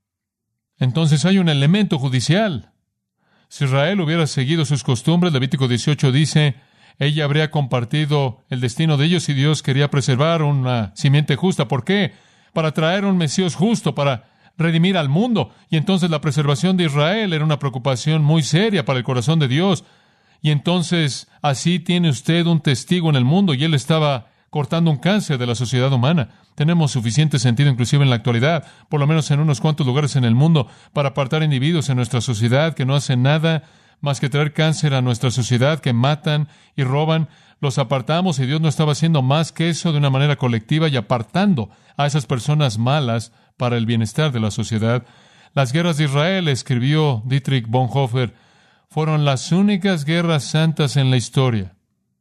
Entonces hay un elemento judicial. Si Israel hubiera seguido sus costumbres, Levítico 18 dice, ella habría compartido el destino de ellos y Dios quería preservar una simiente justa. ¿Por qué? Para traer un Mesías justo, para redimir al mundo. Y entonces la preservación de Israel era una preocupación muy seria para el corazón de Dios. Y entonces así tiene usted un testigo en el mundo y él estaba cortando un cáncer de la sociedad humana. Tenemos suficiente sentido inclusive en la actualidad, por lo menos en unos cuantos lugares en el mundo, para apartar individuos en nuestra sociedad que no hacen nada más que traer cáncer a nuestra sociedad, que matan y roban. Los apartamos y Dios no estaba haciendo más que eso de una manera colectiva y apartando a esas personas malas para el bienestar de la sociedad. Las guerras de Israel, escribió Dietrich Bonhoeffer, fueron las únicas guerras santas en la historia,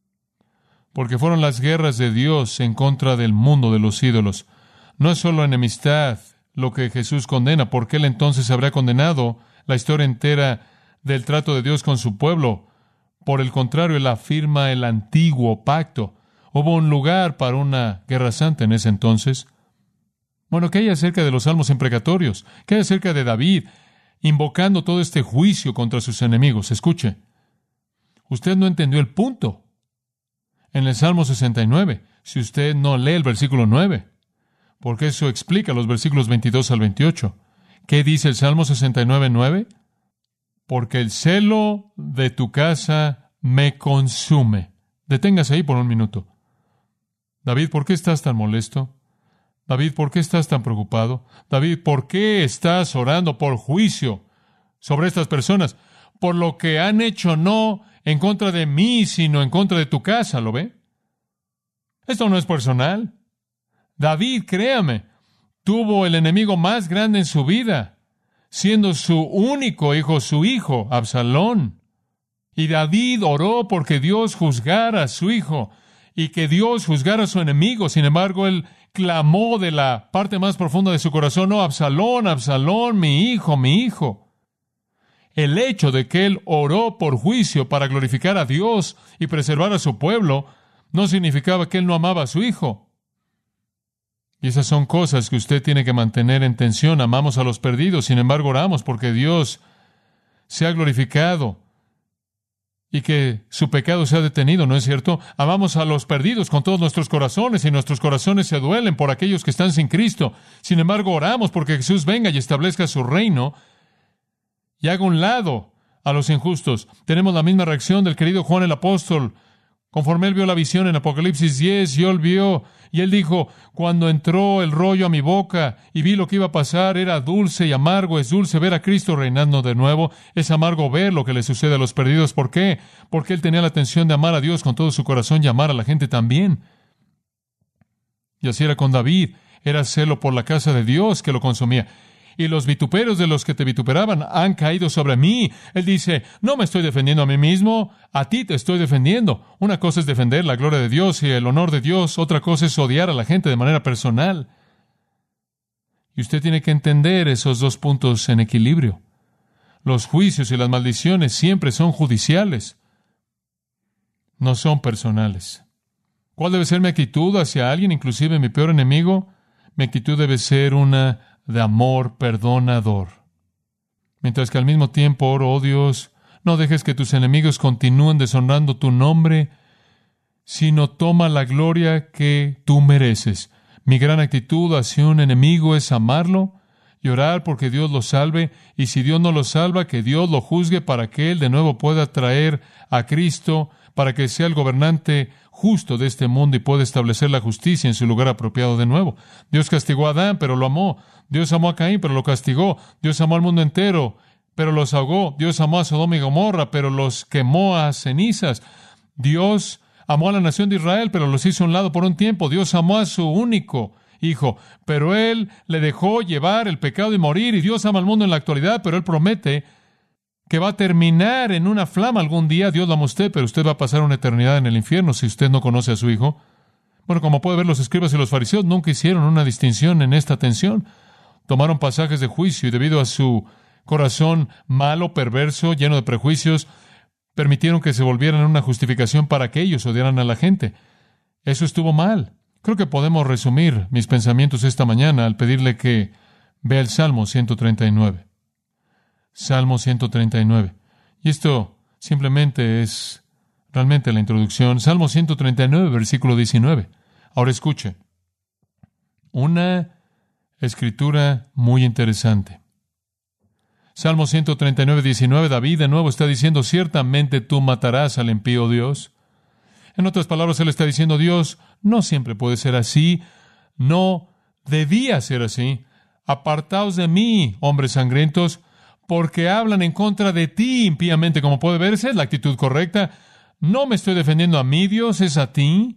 porque fueron las guerras de Dios en contra del mundo de los ídolos. No es solo enemistad lo que Jesús condena, porque Él entonces habría condenado la historia entera del trato de Dios con su pueblo. Por el contrario, Él afirma el antiguo pacto. Hubo un lugar para una guerra santa en ese entonces. Bueno, ¿qué hay acerca de los salmos imprecatorios? ¿Qué hay acerca de David invocando todo este juicio contra sus enemigos? Escuche, usted no entendió el punto. En el Salmo 69, si usted no lee el versículo 9, porque eso explica los versículos 22 al 28. ¿Qué dice el Salmo 69, 9? Porque el celo de tu casa me consume. Deténgase ahí por un minuto. David, ¿por qué estás tan molesto? David, ¿por qué estás tan preocupado? David, ¿por qué estás orando por juicio sobre estas personas? Por lo que han hecho no en contra de mí, sino en contra de tu casa, ¿lo ve? Esto no es personal. David, créame, tuvo el enemigo más grande en su vida, siendo su único hijo, su hijo, Absalón. Y David oró porque Dios juzgara a su hijo y que Dios juzgara a su enemigo. Sin embargo, él clamó de la parte más profunda de su corazón, no, Absalón, Absalón, mi hijo, mi hijo. El hecho de que él oró por juicio para glorificar a Dios y preservar a su pueblo no significaba que él no amaba a su hijo. Y esas son cosas que usted tiene que mantener en tensión. Amamos a los perdidos, sin embargo oramos porque Dios sea glorificado y que su pecado sea detenido, ¿no es cierto? Amamos a los perdidos con todos nuestros corazones y nuestros corazones se duelen por aquellos que están sin Cristo. Sin embargo oramos porque Jesús venga y establezca su reino y haga un lado a los injustos. Tenemos la misma reacción del querido Juan el apóstol. Conforme él vio la visión en Apocalipsis 10, y él vio, y él dijo, cuando entró el rollo a mi boca y vi lo que iba a pasar, era dulce y amargo. Es dulce ver a Cristo reinando de nuevo. Es amargo ver lo que le sucede a los perdidos. ¿Por qué? Porque él tenía la intención de amar a Dios con todo su corazón y amar a la gente también. Y así era con David. Era celo por la casa de Dios que lo consumía. Y los vituperios de los que te vituperaban han caído sobre mí. Él dice, no me estoy defendiendo a mí mismo, a ti te estoy defendiendo. Una cosa es defender la gloria de Dios y el honor de Dios, otra cosa es odiar a la gente de manera personal. Y usted tiene que entender esos dos puntos en equilibrio. Los juicios y las maldiciones siempre son judiciales, no son personales. ¿Cuál debe ser mi actitud hacia alguien, inclusive mi peor enemigo? Mi actitud debe ser una de amor perdonador. Mientras que al mismo tiempo oro, oh Dios, no dejes que tus enemigos continúen deshonrando tu nombre, sino toma la gloria que tú mereces. Mi gran actitud hacia un enemigo es amarlo y orar porque Dios lo salve, y si Dios no lo salva, que Dios lo juzgue para que Él de nuevo pueda traer a Cristo, para que sea el gobernante justo de este mundo y pueda establecer la justicia en su lugar apropiado de nuevo. Dios castigó a Adán, pero lo amó. Dios amó a Caín, pero lo castigó. Dios amó al mundo entero, pero los ahogó. Dios amó a Sodoma y Gomorra, pero los quemó a cenizas. Dios amó a la nación de Israel, pero los hizo a un lado por un tiempo. Dios amó a su único Hijo, pero Él le dejó llevar el pecado y morir. Y Dios ama al mundo en la actualidad, pero Él promete que va a terminar en una flama algún día. Dios lo ama a usted, pero usted va a pasar una eternidad en el infierno si usted no conoce a su Hijo. Bueno, como puede ver, los escribas y los fariseos nunca hicieron una distinción en esta tensión. Tomaron pasajes de juicio y debido a su corazón malo, perverso, lleno de prejuicios, permitieron que se volvieran una justificación para que ellos odiaran a la gente. Eso estuvo mal. Creo que podemos resumir mis pensamientos esta mañana al pedirle que vea el Salmo 139. Salmo 139. Y esto simplemente es realmente la introducción. Salmo 139, versículo 19. Ahora escuche. Una escritura muy interesante. Salmo 139, 19. David de nuevo está diciendo, ciertamente tú matarás al impío, Dios. En otras palabras, él está diciendo, Dios, no siempre puede ser así, no debía ser así. Apartaos de mí, hombres sangrientos, porque hablan en contra de ti impíamente. Como puede ver, esa es la actitud correcta. No me estoy defendiendo a mí, Dios, es a ti.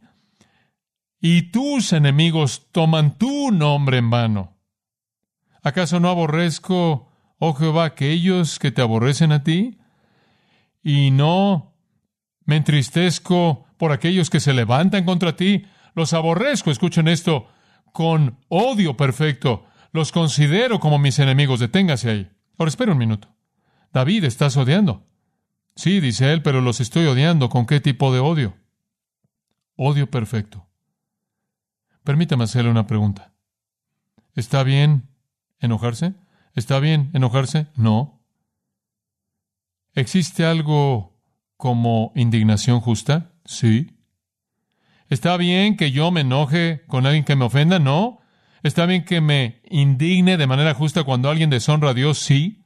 Y tus enemigos toman tu nombre en vano. ¿Acaso no aborrezco, oh Jehová, aquellos que te aborrecen a ti? Y no me entristezco por aquellos que se levantan contra ti. Los aborrezco, escuchen esto, con odio perfecto. Los considero como mis enemigos. Deténgase ahí. Ahora, espera un minuto. David, ¿estás odiando? Sí, dice él, pero los estoy odiando. ¿Con qué tipo de odio? Odio perfecto. Permítame hacerle una pregunta. ¿Está bien enojarse? ¿Está bien enojarse? No. ¿Existe algo como indignación justa? Sí. ¿Está bien que yo me enoje con alguien que me ofenda? No. ¿Está bien que me indigne de manera justa cuando alguien deshonra a Dios? Sí.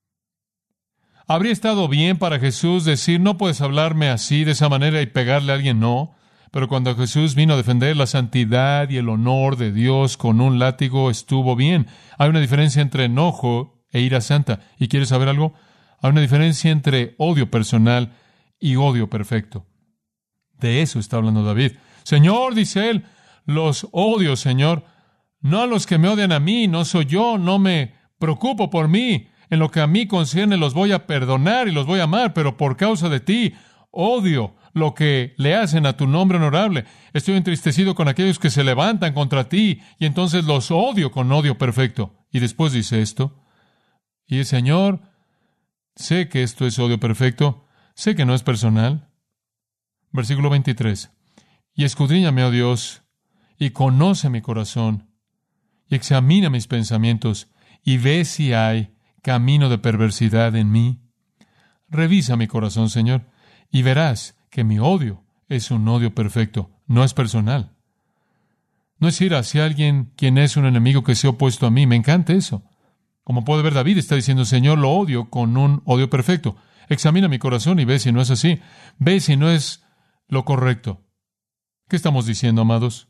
¿Habría estado bien para Jesús decir, no puedes hablarme así, de esa manera, y pegarle a alguien? No. Pero cuando Jesús vino a defender la santidad y el honor de Dios con un látigo, estuvo bien. Hay una diferencia entre enojo e ira santa. ¿Y quieres saber algo? Hay una diferencia entre odio personal y odio perfecto. De eso está hablando David. Señor, dice él, los odio, Señor. No a los que me odian a mí, no soy yo, no me preocupo por mí. En lo que a mí concierne los voy a perdonar y los voy a amar, pero por causa de ti odio lo que le hacen a tu nombre honorable. Estoy entristecido con aquellos que se levantan contra ti y entonces los odio con odio perfecto. Y después dice esto. Y el Señor, sé que esto es odio perfecto, sé que no es personal. Versículo 23. Y escudriñame, oh Dios, y conoce mi corazón, y examina mis pensamientos, y ve si hay camino de perversidad en mí. Revisa mi corazón, Señor, y verás que mi odio es un odio perfecto, no es personal. No es ir hacia alguien quien es un enemigo que se ha opuesto a mí. Me encanta eso. Como puede ver, David está diciendo, Señor, lo odio con un odio perfecto. Examina mi corazón y ve si no es así. Ve si no es lo correcto. ¿Qué estamos diciendo, amados?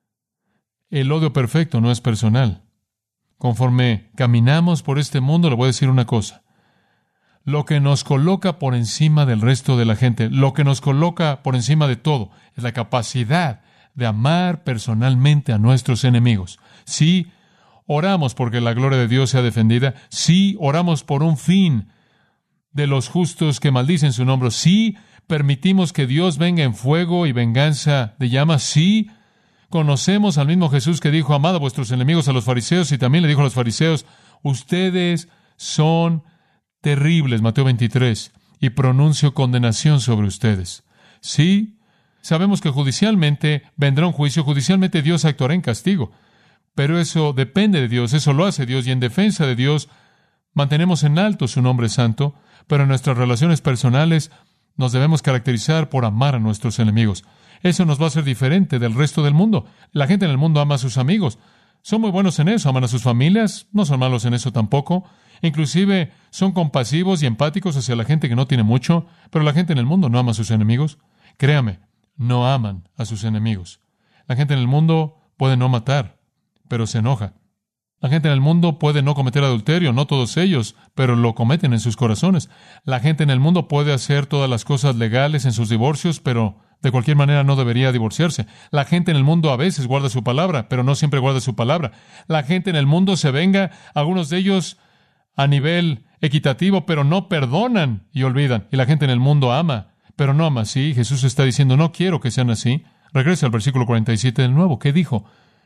El odio perfecto no es personal. Conforme caminamos por este mundo, le voy a decir una cosa. Lo que nos coloca por encima del resto de la gente, lo que nos coloca por encima de todo, es la capacidad de amar personalmente a nuestros enemigos. Sí, oramos porque la gloria de Dios sea defendida. Sí, oramos por un fin de los justos que maldicen su nombre. Sí, permitimos que Dios venga en fuego y venganza de llamas. Sí, conocemos al mismo Jesús que dijo, amad a vuestros enemigos, a los fariseos, y también le dijo a los fariseos, ustedes son terribles, Mateo 23, y pronuncio condenación sobre ustedes. Sí, sabemos que judicialmente vendrá un juicio, judicialmente Dios actuará en castigo, Pero eso depende de Dios, eso lo hace Dios, y en defensa de Dios mantenemos en alto su nombre santo, pero en nuestras relaciones personales nos debemos caracterizar por amar a nuestros enemigos. Eso nos va a hacer diferente del resto del mundo. La gente en el mundo ama a sus amigos. Son muy buenos en eso, aman a sus familias, no son malos en eso tampoco. Inclusive son compasivos y empáticos hacia la gente que no tiene mucho, pero la gente en el mundo no ama a sus enemigos. Créame, no aman a sus enemigos. La gente en el mundo puede no matar, pero se enoja. La gente en el mundo puede no cometer adulterio, no todos ellos, pero lo cometen en sus corazones. La gente en el mundo puede hacer todas las cosas legales en sus divorcios, pero de cualquier manera no debería divorciarse. La gente en el mundo a veces guarda su palabra, pero no siempre guarda su palabra. La gente en el mundo se venga, algunos de ellos a nivel equitativo, pero no perdonan y olvidan. Y la gente en el mundo ama, pero no ama así. Jesús está diciendo, no quiero que sean así. Regresa al versículo 47 de nuevo. ¿Qué dijo?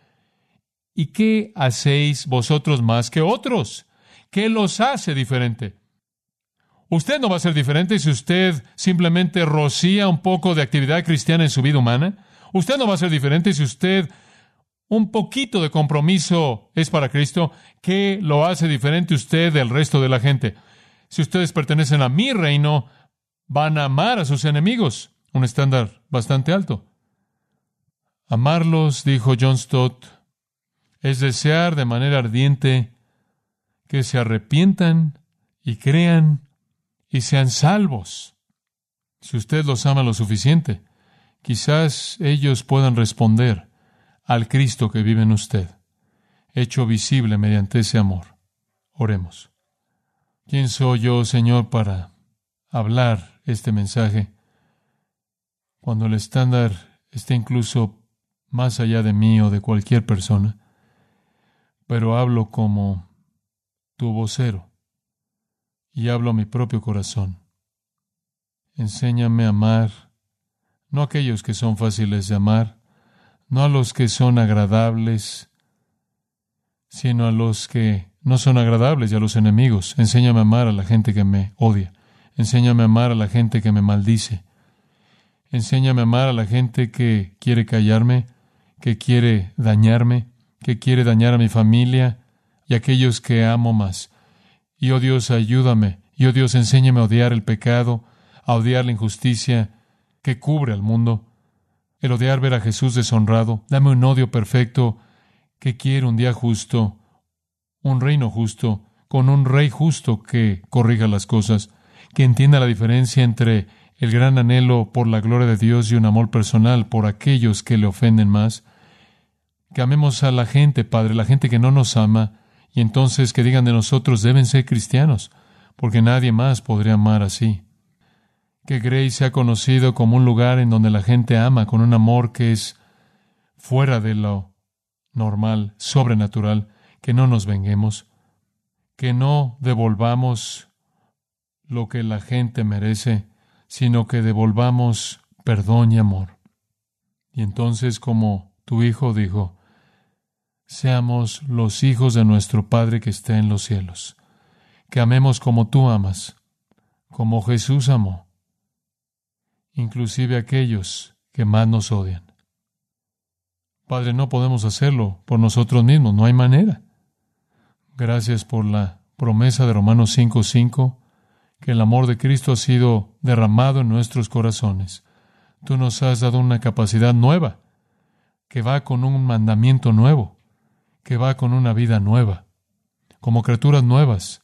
¿Y qué hacéis vosotros más que otros? ¿Qué los hace diferente? Usted no va a ser diferente si usted simplemente rocía un poco de actividad cristiana en su vida humana. Usted no va a ser diferente si usted un poquito de compromiso es para Cristo. ¿Qué lo hace diferente usted del resto de la gente? Si ustedes pertenecen a mi reino, van a amar a sus enemigos. Un estándar bastante alto. Amarlos, dijo John Stott, es desear de manera ardiente que se arrepientan y crean y sean salvos. Si usted los ama lo suficiente, quizás ellos puedan responder al Cristo que vive en usted, hecho visible mediante ese amor. Oremos. ¿Quién soy yo, Señor, para hablar este mensaje cuando el estándar está incluso más allá de mí o de cualquier persona? Pero hablo como tu vocero y hablo a mi propio corazón. Enséñame a amar, no a aquellos que son fáciles de amar, no a los que son agradables, sino a los que no son agradables y a los enemigos. Enséñame a amar a la gente que me odia. Enséñame a amar a la gente que me maldice. Enséñame a amar a la gente que quiere callarme, que quiere dañarme, que quiere dañar a mi familia y a aquellos que amo más. Y, oh Dios, ayúdame. Y, oh Dios, enséñame a odiar el pecado, a odiar la injusticia que cubre al mundo, el odiar ver a Jesús deshonrado. Dame un odio perfecto que quiere un día justo, un reino justo, con un rey justo que corrija las cosas, que entienda la diferencia entre el gran anhelo por la gloria de Dios y un amor personal por aquellos que le ofenden más. Que amemos a la gente, Padre, la gente que no nos ama, y entonces que digan de nosotros, deben ser cristianos, porque nadie más podría amar así. Que Grace sea conocido como un lugar en donde la gente ama con un amor que es fuera de lo normal, sobrenatural, que no nos venguemos, que no devolvamos lo que la gente merece, sino que devolvamos perdón y amor. Y entonces, como tu Hijo dijo, seamos los hijos de nuestro Padre que está en los cielos, que amemos como tú amas, como Jesús amó, inclusive aquellos que más nos odian. Padre, no podemos hacerlo por nosotros mismos, no hay manera. Gracias por la promesa de Romanos 5:5, que el amor de Cristo ha sido derramado en nuestros corazones. Tú nos has dado una capacidad nueva, que va con un mandamiento nuevo, que va con una vida nueva, como criaturas nuevas,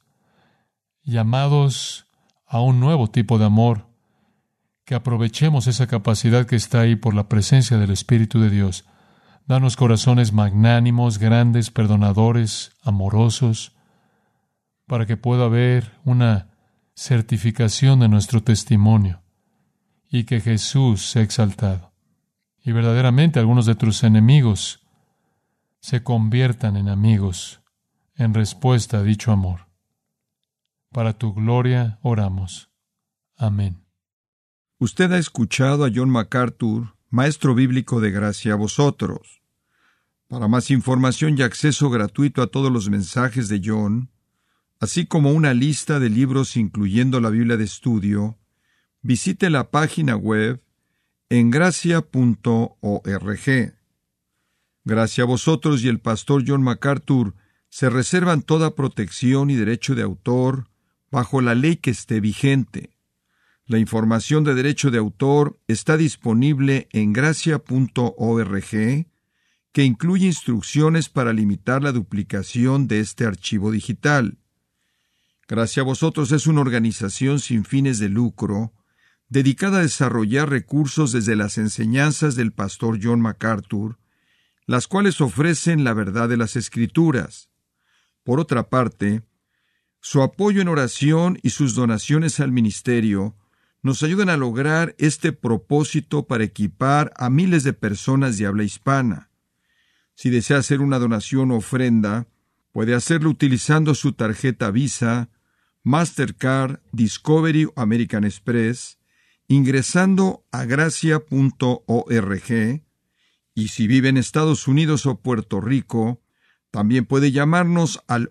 llamados a un nuevo tipo de amor, que aprovechemos esa capacidad que está ahí por la presencia del Espíritu de Dios. Danos corazones magnánimos, grandes, perdonadores, amorosos, para que pueda haber una certificación de nuestro testimonio y que Jesús sea exaltado. Y verdaderamente algunos de tus enemigos se conviertan en amigos en respuesta a dicho amor. Para tu gloria oramos. Amén. Usted ha escuchado a John MacArthur, maestro bíblico de gracia a vosotros. Para más información y acceso gratuito a todos los mensajes de John, así como una lista de libros incluyendo la Biblia de estudio, visite la página web engracia.org. Gracia a vosotros y el pastor John MacArthur se reservan toda protección y derecho de autor bajo la ley que esté vigente. La información de derecho de autor está disponible en gracia.org, que incluye instrucciones para limitar la duplicación de este archivo digital. Gracia a vosotros es una organización sin fines de lucro, dedicada a desarrollar recursos desde las enseñanzas del pastor John MacArthur, las cuales ofrecen la verdad de las Escrituras. Por otra parte, su apoyo en oración y sus donaciones al ministerio nos ayudan a lograr este propósito para equipar a miles de personas de habla hispana. Si desea hacer una donación o ofrenda, puede hacerlo utilizando su tarjeta Visa, Mastercard, Discovery o American Express, ingresando a gracia.org, y si vive en Estados Unidos o Puerto Rico, también puede llamarnos al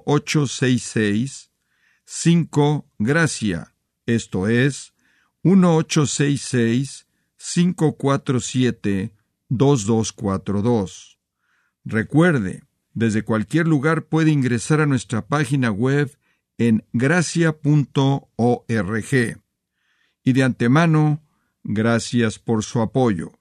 1-866-5-GRACIA, esto es, 1-866-547-2242. Recuerde, desde cualquier lugar puede ingresar a nuestra página web en gracia.org. Y de antemano, gracias por su apoyo.